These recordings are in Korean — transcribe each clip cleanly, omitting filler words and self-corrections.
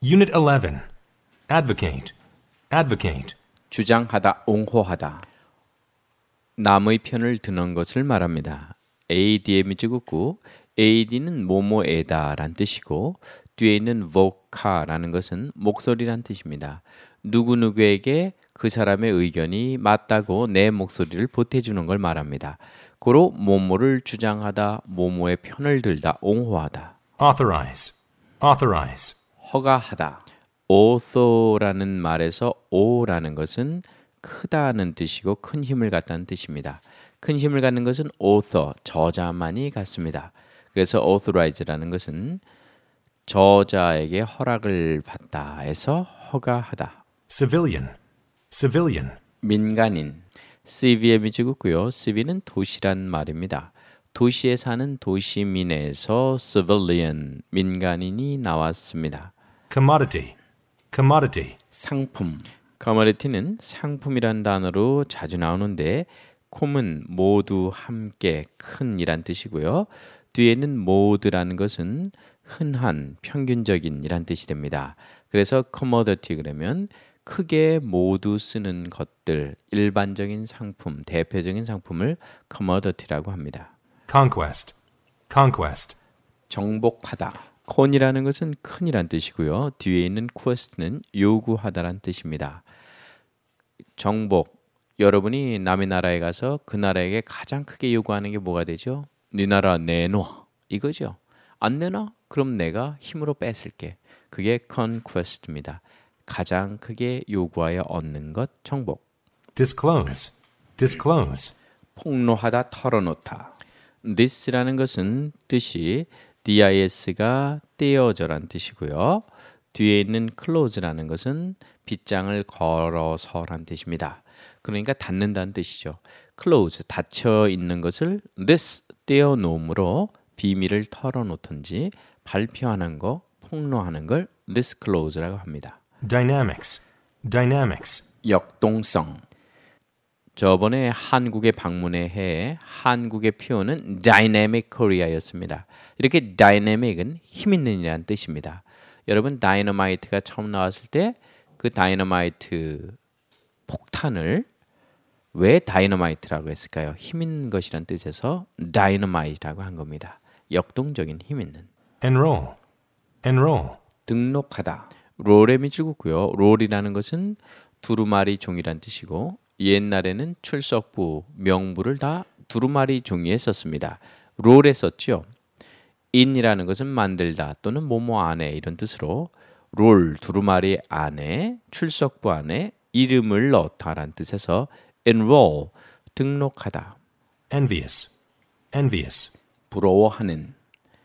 Unit 11. Advocate. Advocate. 주장하다, 옹호하다. 남의 편을 드는 것을 말합니다. ADM이 찍었고 AD는 뭐뭐에다 란 뜻이고 뒤에 있는 voca라는 것은 목소리란 뜻입니다. 누구누구에게 그 사람의 의견이 맞다고 내 목소리를 보태주는 걸 말합니다. 고로 뭐뭐를 주장하다, 뭐뭐의 편을 들다, 옹호하다. Authorize. Authorize. 허가하다. author라는 말에서 o라는 것은 크다는 뜻이고 큰 힘을 갖다는 뜻입니다. 큰 힘을 갖는 것은 author, 저자만이 갖습니다. 그래서 authorize라는 것은 저자에게 허락을 받다 해서 허가하다. Civilian. Civilian. 민간인. CVM이 찍었고요. CV는 도시란 말입니다. 도시에 사는 도시민에서 civilian, 민간인이 나왔습니다. Commodity. Commodity. 상품. commodity는 상품이란 단어로 자주 나오는데 콤은 모두 함께 큰이란 뜻이고요. 뒤에는 mode라는 것은 흔한, 평균적인이란 뜻이 됩니다. 그래서 commodity 그러면 크게 모두 쓰는 것들, 일반적인 상품, 대표적인 상품을 commodity라고 합니다. Conquest. Conquest. 정복하다. con이라는 것은 큰이란 뜻이고요. 뒤에 있는 quest는 요구하다란 뜻입니다. 정복. 여러분이 남의 나라에 가서 그 나라에게 가장 크게 요구하는 게 뭐가 되죠? 네 나라 내놔. 이거죠. 안 내놔? 그럼 내가 힘으로 뺏을게. 그게 conquest입니다. 가장 크게 요구하여 얻는 것, 정복. Disclose. Disclose. 폭로하다, 털어놓다. this라는 것은 뜻이 dis가 떼어져란 뜻이고요. 뒤에 있는 close라는 것은 빗장을 걸어서란 뜻입니다. 그러니까 닫는다는 뜻이죠. close, 닫혀 있는 것을 this, 떼어놓음으로 비밀을 털어놓든지 발표하는 거, 폭로하는 걸 disclose라고 합니다. Dynamics. Dynamics. 역동성. 저번에 한국에 방문의 해에 한국의 표현은 Dynamic Korea였습니다. 이렇게 Dynamic은 힘 있는 이라는 뜻입니다. 여러분 다이너마이트가 처음 나왔을 때 그 다이너마이트 폭탄을 왜 다이너마이트라고 했을까요? 힘 있는 것이란 뜻에서 다이너마이트라고 한 겁니다. 역동적인 힘 있는. Enroll. Enroll. 등록하다. 롤에 밑줄긋고요. 롤이라는 것은 두루마리 종이란 뜻이고 옛날에는 출석부, 명부를 다 두루마리 종이에 썼습니다. 롤에 썼죠. in이라는 것은 만들다 또는 뭐뭐 안에 이런 뜻으로 롤, 두루마리 안에, 출석부 안에 이름을 넣다라는 뜻에서 enroll, 등록하다. Envious. Envious. 부러워하는.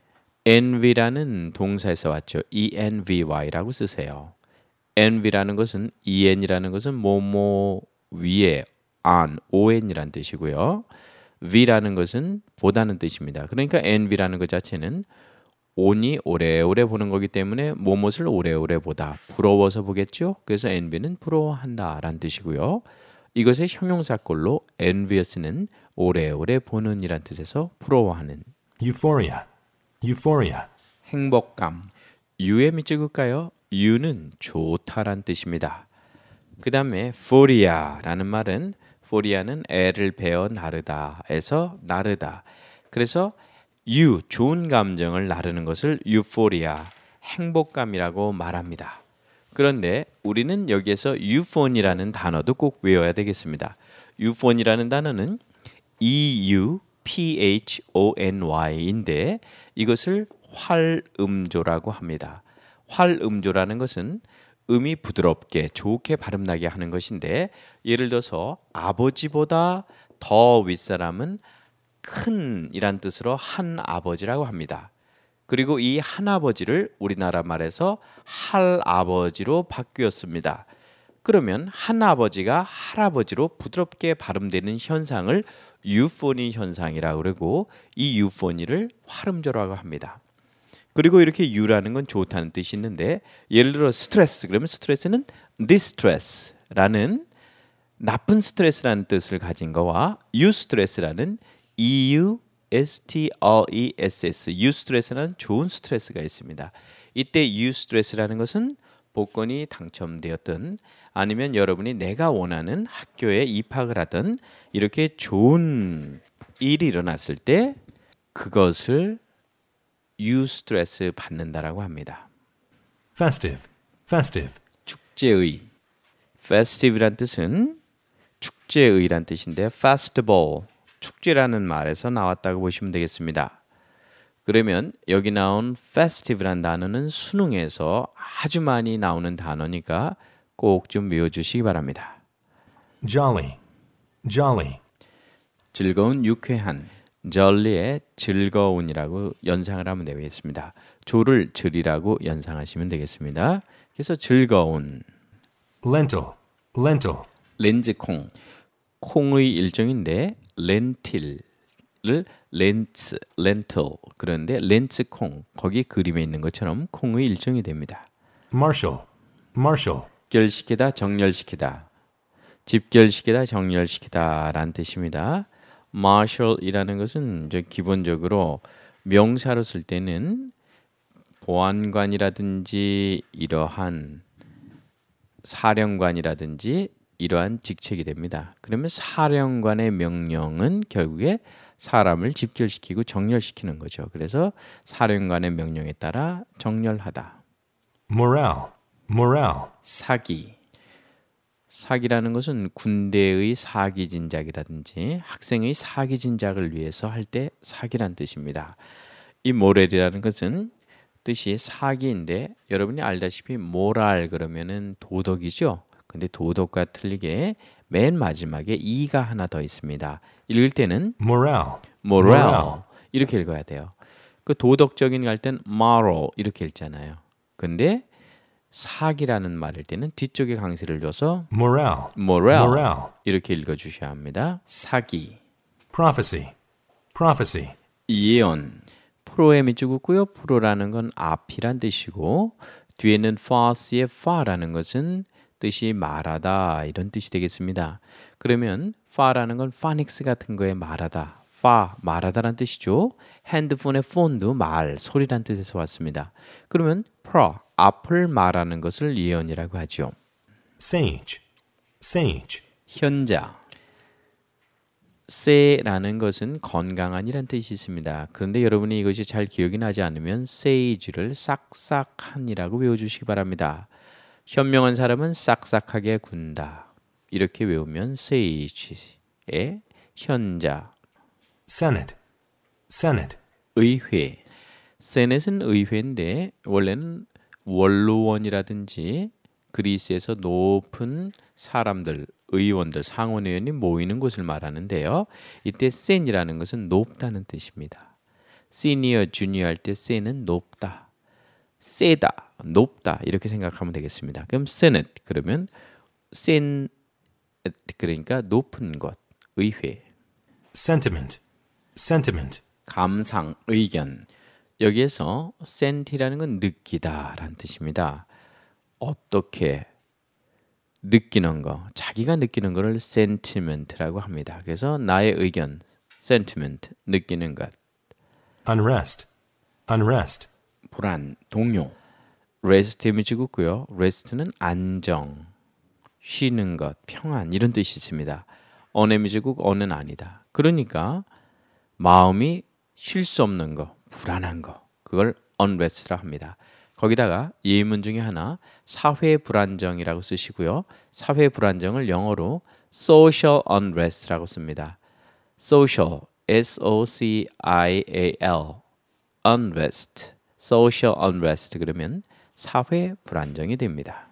envy라는 동사에서 왔죠. envy라고 쓰세요. envy라는 것은 en이라는 것은 뭐뭐 위에 on, on이라는 뜻이고요. v라는 것은 보다는 뜻입니다. 그러니까 envy라는 것 자체는 on이 오래오래 보는 거기 때문에 무엇을 오래오래 보다, 부러워서 보겠죠. 그래서 envy는 부러워한다라는 뜻이고요. 이것의 형용사꼴로 envious는 오래오래 보는 이란 뜻에서 부러워하는. Euphoria. Euphoria. 행복감. U에 밑줄을까요? U는 좋다란 뜻입니다. 그 다음에 phoria라는 말은 phoria는 애를 베어 나르다에서 나르다. 그래서 you, 좋은 감정을 나르는 것을 euphoria, 행복감이라고 말합니다. 그런데 우리는 여기에서 euphony라는 단어도 꼭 외워야 되겠습니다. euphony라는 단어는 euphony인데 이것을 활음조라고 합니다. 활음조라는 것은 음이 부드럽게 좋게 발음나게 하는 것인데 예를 들어서 아버지보다 더 윗사람은 큰이란 뜻으로 한아버지라고 합니다. 그리고 이 한아버지를 우리나라 말에서 할아버지로 바뀌었습니다. 그러면 한아버지가 할아버지로 부드럽게 발음되는 현상을 유포니 현상이라고 그러고 이 유포니를 활음조라고 합니다. 그리고 이렇게 유라는 건 좋다는 뜻이 있는데 예를 들어 스트레스 그러면 스트레스는 distress라는 나쁜 스트레스라는 뜻을 가진 거와 eustress라는 eustress, eustress라는 좋은 스트레스가 있습니다. 이때 eustress라는 것은 복권이 당첨되었든 아니면 여러분이 내가 원하는 학교에 입학을 하든 이렇게 좋은 일이 일어났을 때 그것을 eustress 받는다라고 합니다. festive, festive, 축제의 festive란 뜻은 축제의란 뜻인데 festival 축제라는 말에서 나왔다고 보시면 되겠습니다. 그러면 여기 나온 festive란 단어는 수능에서 아주 많이 나오는 단어니까 꼭 좀 외워주시기 바랍니다. jolly, jolly, 즐거운 유쾌한 jolly의 즐거운이라고 연상을 하면 되겠습니다. 조를 즐이라고 연상하시면 되겠습니다. 그래서 즐거운 lentil, lentil, 렌즈콩 콩의 일종인데 렌틸을 렌틀 그런데 렌즈콩 거기 그림에 있는 것처럼 콩의 일종이 됩니다. marshal, marshal, 결시키다 정렬시키다 집결시키다 정렬시키다 라는 뜻입니다. marshal이라는 것은 이제 기본적으로 명사로 쓸 때는 보안관이라든지 이러한 사령관이라든지 이러한 직책이 됩니다. 그러면 사령관의 명령은 결국에 사람을 집결시키고 정렬시키는 거죠. 그래서 사령관의 명령에 따라 정렬하다. morale, morale, 사기. 사기라는 것은 군대의 사기 진작이라든지 학생의 사기 진작을 위해서 할 때 사기란 뜻입니다. 이 모렐이라는 것은 뜻이 사기인데 여러분이 알다시피 모랄 그러면은 도덕이죠. 근데 도덕과 틀리게 맨 마지막에 이가 하나 더 있습니다. 읽을 때는 morale, moral 이렇게 읽어야 돼요. 그 도덕적인 거 할 땐 moral 이렇게 읽잖아요. 근데 사기라는 말일 때는 뒤쪽에 강세를 줘서 morale, moral morale, 이렇게 읽어주셔야 합니다. 사기, prophecy, prophecy, 예언. 프로의 밑줄 긋고요. 프로라는 건 앞이란 뜻이고 뒤에는 farce의 far라는 것은 뜻이 말하다 이런 뜻이 되겠습니다. 그러면 far라는 건 파닉스 같은 거에 말하다. far 말하다란 뜻이죠. 핸드폰의 폰도 말 소리란 뜻에서 왔습니다. 그러면 pro 앞을 말하는 것을 예언이라고 하죠. sage, sage, 현자. 세라는 것은 건강한이란 뜻이 있습니다. 그런데 여러분이 이것이 잘 기억이 나지 않으면 sage를 싹싹한이라고 외워주시기 바랍니다. 현명한 사람은 싹싹하게 군다. 이렇게 외우면 sage의 현자. senate, senate, 의회. 세넷은 의회인데 원래는 원로원이라든지 그리스에서 높은 사람들, 의원들, 상원의원이 모이는 곳을 말하는데요. 이때 센이라는 것은 높다는 뜻입니다. 시니어, 주니어 할 때 센은 높다, 세다, 높다 이렇게 생각하면 되겠습니다. 그럼 세넷 그러면 센 그러니까 높은 것, 의회. sentiment, sentiment, 감상, 의견. 여기에서 센티라는 건 느끼다라는 뜻입니다. 어떻게 느끼는 거, 자기가 느끼는 거를 sentiment라고 합니다. 그래서 나의 의견, sentiment, 느끼는 것. unrest, unrest, 불안, 동요. rest의 밑줄 긋고요. rest는 안정, 쉬는 것, 평안 이런 뜻이 있습니다. on의 밑줄 긋고 on은 아니다. 그러니까 마음이 쉴 수 없는 거, 불안한 거, 그걸 unrest라 합니다. 거기다가 예문 중에 하나 사회 불안정이라고 쓰시고요. 사회 불안정을 영어로 social unrest라고 씁니다. social, S-O-C-I-A-L, unrest, social unrest 그러면 사회 불안정이 됩니다.